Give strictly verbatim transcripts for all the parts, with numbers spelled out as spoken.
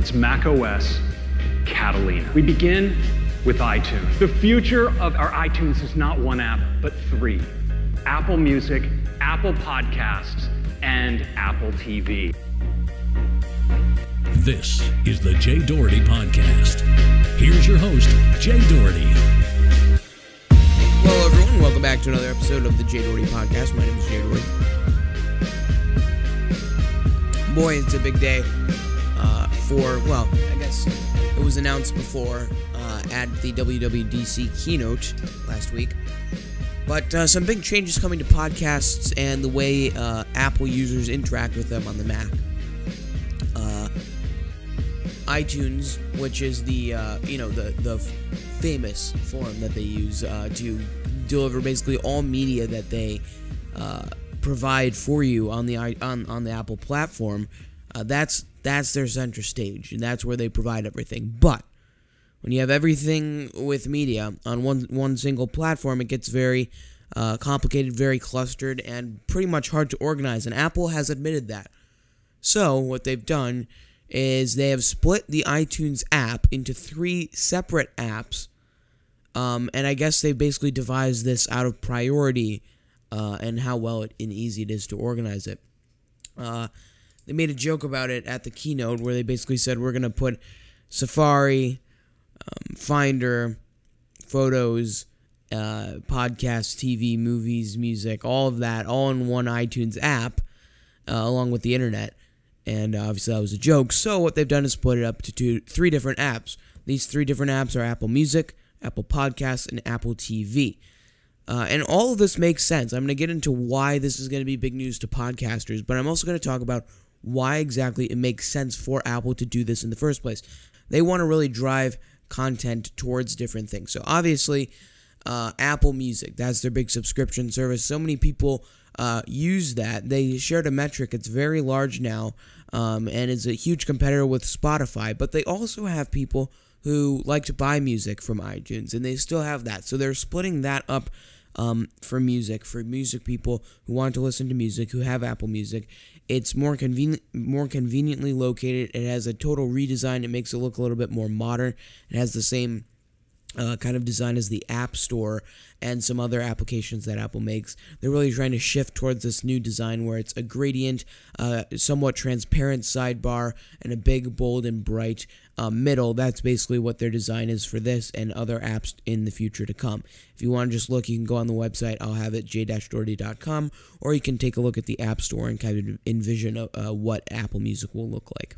It's macOS Catalina. We begin with iTunes. The future of our iTunes is not one app, but three. Apple Music, Apple Podcasts, and Apple T V. This is the Jay Doherty Podcast. Here's your host, Jay Doherty. Hello, everyone. Welcome back to another episode of the Jay Doherty Podcast. My name is Jay Doherty. Boy, it's a big day uh, for, well, I guess it was announced before uh, at the W W D C keynote last week. But uh, some big changes coming to podcasts and the way uh, Apple users interact with them on the Mac. Uh, iTunes, which is the uh, you know the the famous form that they use uh, to deliver basically all media that they uh, provide for you on the on on the Apple platform. Uh, that's that's their center stage, and that's where they provide everything. But when you have everything with media on one one single platform, it gets very uh, complicated, very clustered, and pretty much hard to organize. And Apple has admitted that. So what they've done is they have split the iTunes app into three separate apps, um, and I guess they basically devised this out of priority uh, and how well it, and easy it is to organize it. Uh, they made a joke about it at the keynote where they basically said we're going to put Safari, um, Finder, Photos, uh, podcasts, T V, movies, music, all of that, all in one iTunes app, uh, along with the internet. And obviously that was a joke. So what they've done is split it up to two, three different apps. These three different apps are Apple Music, Apple Podcasts, and Apple T V. Uh, and all of this makes sense. I'm going to get into why this is going to be big news to podcasters, but I'm also going to talk about why exactly it makes sense for Apple to do this in the first place. They want to really drive content towards different things. So obviously, uh, Apple Music, that's their big subscription service. So many people uh, use that. They shared a metric. It's very large now. Um, and it's a huge competitor with Spotify, but they also have people who like to buy music from iTunes, and they still have that. So they're splitting that up um, for music, for music people who want to listen to music, who have Apple Music. It's more convenient, more conveniently located. It has a total redesign. It makes it look a little bit more modern. It has the same Uh, kind of design as the App Store and some other applications that Apple makes. They're really trying to shift towards this new design where it's a gradient, uh, somewhat transparent sidebar, and a big, bold, and bright uh, middle. That's basically what their design is for this and other apps in the future to come. If you want to just look, you can go on the website. I'll have it, j dash doherty dot com, or you can take a look at the App Store and kind of envision uh, what Apple Music will look like.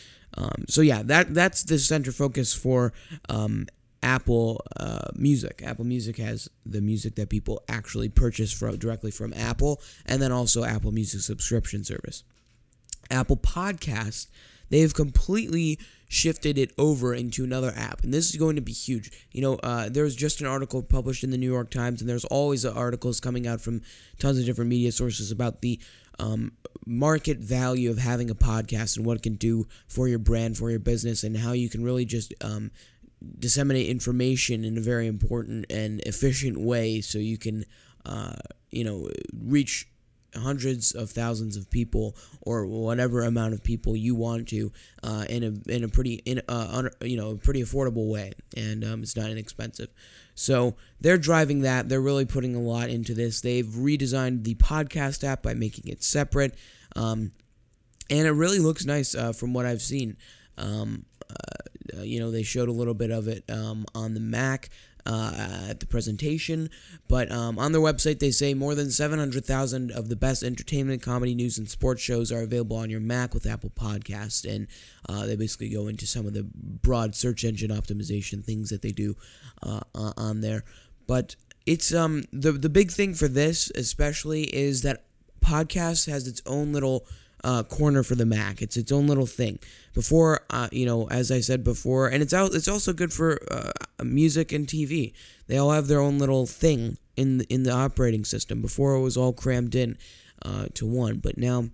Um, so yeah, that that's the center focus for um, Apple uh, Music. Apple Music has the music that people actually purchase from directly from Apple, and then also Apple Music subscription service. Apple Podcasts, they've completely shifted it over into another app, and this is going to be huge. You know, uh, there was just an article published in the New York Times, and there's always articles coming out from tons of different media sources about the um, market value of having a podcast and what it can do for your brand, for your business, and how you can really just um, disseminate information in a very important and efficient way so you can, uh, you know, reach hundreds of thousands of people or whatever amount of people you want to uh, in a in a pretty in uh, un, you know pretty affordable way, and um, it's not inexpensive. So they're driving that. They're really putting a lot into this. They've redesigned the podcast app by making it separate, um, and it really looks nice uh, from what I've seen. Um, uh, you know, they showed a little bit of it um, on the Mac uh, at the presentation, but um, on their website they say more than seven hundred thousand of the best entertainment, comedy, news, and sports shows are available on your Mac with Apple Podcasts, and uh, they basically go into some of the broad search engine optimization things that they do uh, on there. But it's um the the big thing for this especially is that Podcasts has its own little Uh, corner for the Mac. It's its own little thing. Before, uh, you know, as I said before, and it's out. It's also good for uh, music and T V. They all have their own little thing in the, in the operating system. Before it was all crammed in uh, to one, but now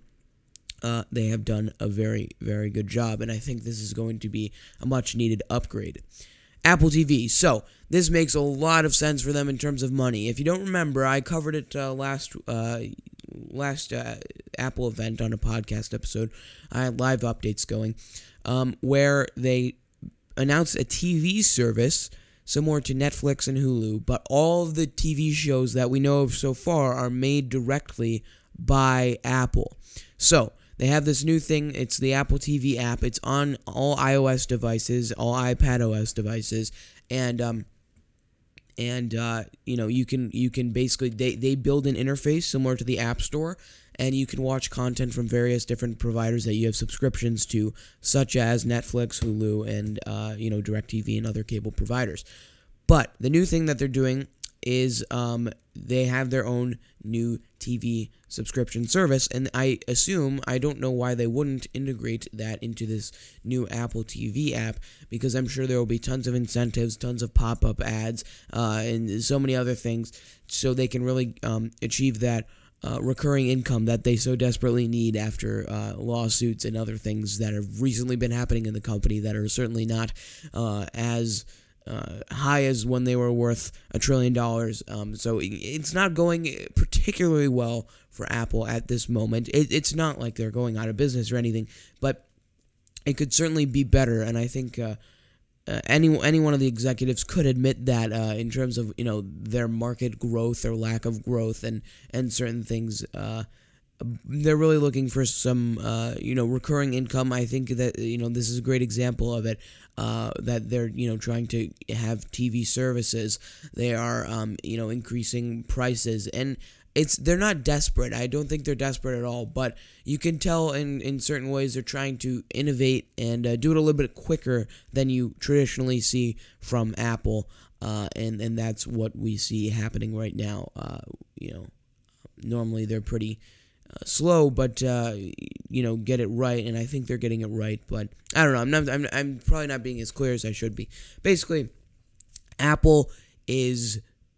uh, they have done a very, very good job, and I think this is going to be a much needed upgrade. Apple T V. So this makes a lot of sense for them in terms of money. If you don't remember, I covered it uh, last uh, last uh, Apple event on a podcast episode. I had live updates going. um, where they announced a T V service similar to Netflix and Hulu, but all of the T V shows that we know of so far are made directly by Apple. So they have this new thing. It's the Apple T V app. It's on all iOS devices, all iPadOS devices, and um, and uh, you know you can you can basically they they build an interface similar to the App Store, and you can watch content from various different providers that you have subscriptions to, such as Netflix, Hulu, and uh, you know DirecTV and other cable providers. But the new thing that they're doing is um, they have their own new T V subscription service, and I assume, I don't know why they wouldn't integrate that into this new Apple T V app, because I'm sure there will be tons of incentives, tons of pop-up ads, uh, and so many other things, so they can really um, achieve that Uh, recurring income that they so desperately need after uh, lawsuits and other things that have recently been happening in the company that are certainly not uh, as uh, high as when they were worth a trillion dollars. Um, so it's not going particularly well for Apple at this moment. It, it's not like they're going out of business or anything, but it could certainly be better, and I think Uh, Uh, any any one of the executives could admit that uh, in terms of you know their market growth or lack of growth and and certain things, uh, they're really looking for some uh, you know recurring income. I think that you know this is a great example of it. Uh, that they're you know trying to have T V services. They are um, you know increasing prices, and it's they're not desperate. I don't think they're desperate at all, but you can tell in, in certain ways they're trying to innovate and uh, do it a little bit quicker than you traditionally see from Apple, uh, and, and that's what we see happening right now. Uh, you know, normally they're pretty uh, slow, but uh, you know, get it right, and I think they're getting it right. But I don't know. I'm not. I'm. I'm probably not being as clear as I should be. Basically, Apple is.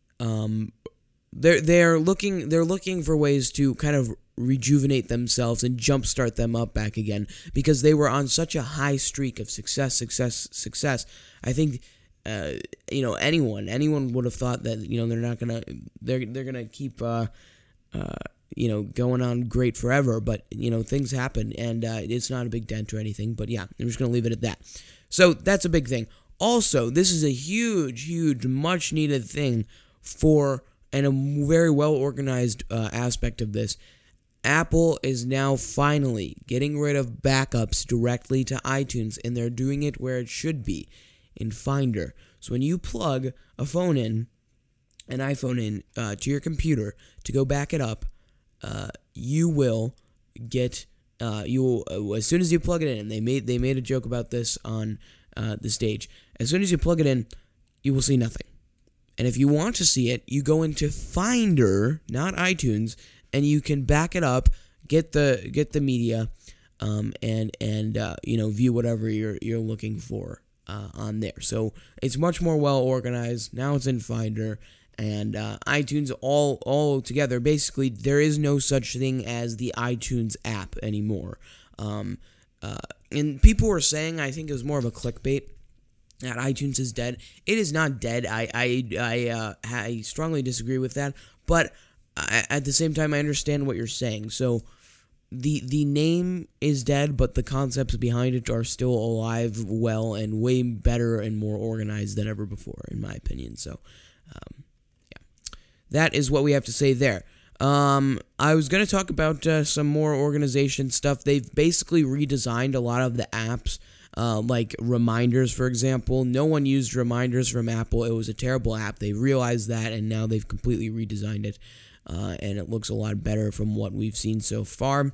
Um, They're they're looking they're looking for ways to kind of rejuvenate themselves and jumpstart them up back again, because they were on such a high streak of success, success, success. I think uh, you know anyone anyone would have thought that you know they're not gonna they're they're gonna keep uh, uh, you know going on great forever, but you know things happen, and uh, it's not a big dent or anything. But yeah, I'm just gonna leave it at that. So that's a big thing. Also, this is a huge, huge, much needed thing for. And a very well-organized uh, aspect of this, Apple is now finally getting rid of backups directly to iTunes, and they're doing it where it should be, in Finder. So when you plug a phone in, an iPhone in, uh, to your computer to go back it up, uh, you will get, uh, you will, uh, as soon as you plug it in, and they made, they made a joke about this on uh, the stage, as soon as you plug it in, you will see nothing. And if you want to see it, you go into Finder, not iTunes, and you can back it up, get the get the media, um, and and uh, you know view whatever you're you're looking for uh, on there. So it's much more well organized. Now it's in Finder and uh, iTunes all all together. Basically, there is no such thing as the iTunes app anymore. Um, uh, and people were saying, I think it was more of a clickbait, that iTunes is dead. It is not dead. I I I, uh, I strongly disagree with that. But I, at the same time, I understand what you're saying. So the the name is dead, but the concepts behind it are still alive, well, and way better and more organized than ever before, in my opinion. So, um, yeah, that is what we have to say there. Um, I was going to talk about uh, some more organization stuff. They've basically redesigned a lot of the apps. Uh, like Reminders, for example. No one used Reminders from Apple. It was a terrible app. They realized that, and now they've completely redesigned it, uh, and it looks a lot better from what we've seen so far.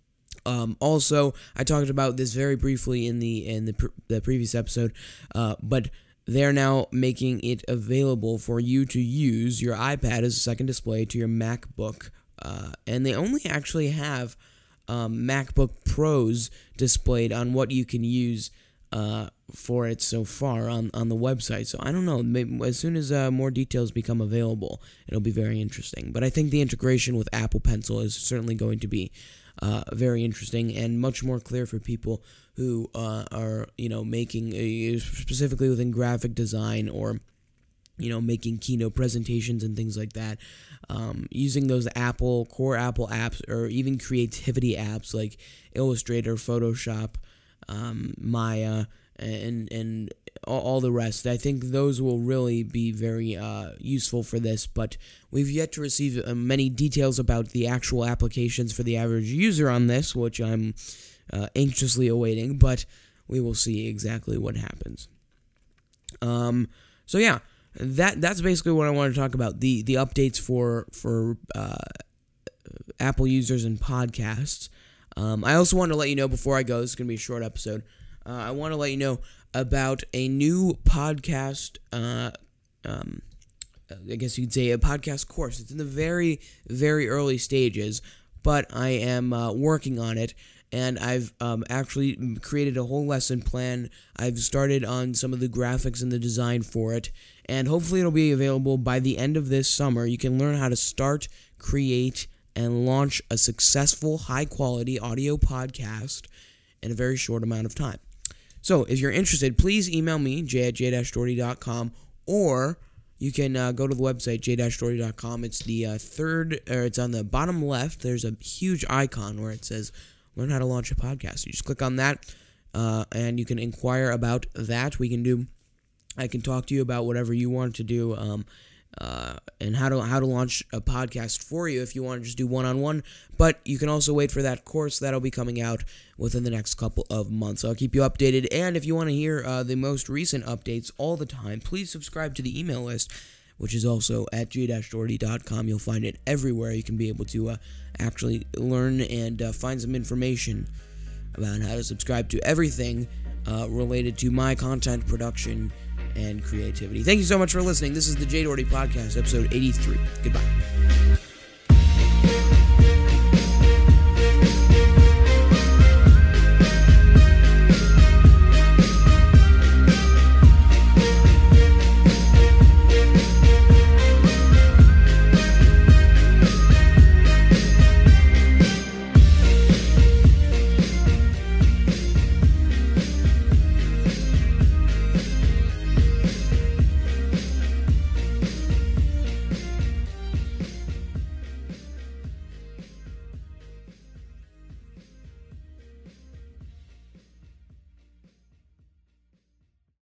Um, also, I talked about this very briefly in the in the, pre- the previous episode, uh, but they're now making it available for you to use your iPad as a second display to your MacBook, uh, and they only actually have Um, MacBook Pros displayed on what you can use uh, for it so far on, on the website. So I don't know. Maybe as soon as uh, more details become available, it'll be very interesting. But I think the integration with Apple Pencil is certainly going to be uh, very interesting and much more clear for people who uh, are, you know, making a, specifically within graphic design or you know, making keynote presentations and things like that, um, using those Apple, core Apple apps, or even creativity apps like Illustrator, Photoshop, um, Maya, and and all, all the rest. I think those will really be very uh, useful for this, but we've yet to receive uh, many details about the actual applications for the average user on this, which I'm uh, anxiously awaiting, but we will see exactly what happens. Um, so yeah, that that's basically what I want to talk about, the the updates for, for uh, Apple users and podcasts. Um, I also want to let you know, before I go, this is going to be a short episode, uh, I want to let you know about a new podcast, uh, um, I guess you could say a podcast course. It's in the very, very early stages, but I am uh, working on it, and I've um, actually created a whole lesson plan. I've started on some of the graphics and the design for it, and hopefully it'll be available by the end of this summer. You can learn how to start, create, and launch a successful, high-quality audio podcast in a very short amount of time. So, if you're interested, please email me, j at j dash doherty dot com, or you can uh, go to the website, j dash doherty dot com. It's the uh, third, or it's on the bottom left. There's a huge icon where it says, learn how to launch a podcast. You just click on that, uh, and you can inquire about that. We can do, I can talk to you about whatever you want to do, um, Uh, and how to how to launch a podcast for you if you want to just do one-on-one. But you can also wait for that course that'll be coming out within the next couple of months. I'll keep you updated, and if you want to hear uh, the most recent updates all the time, please subscribe to the email list, which is also at j dash doherty dot com. You'll find it everywhere. You can be able to uh, actually learn and uh, find some information about how to subscribe to everything uh, related to my content production and creativity. Thank you so much for listening. This is the Jay Doherty Podcast, episode eighty-three. Goodbye.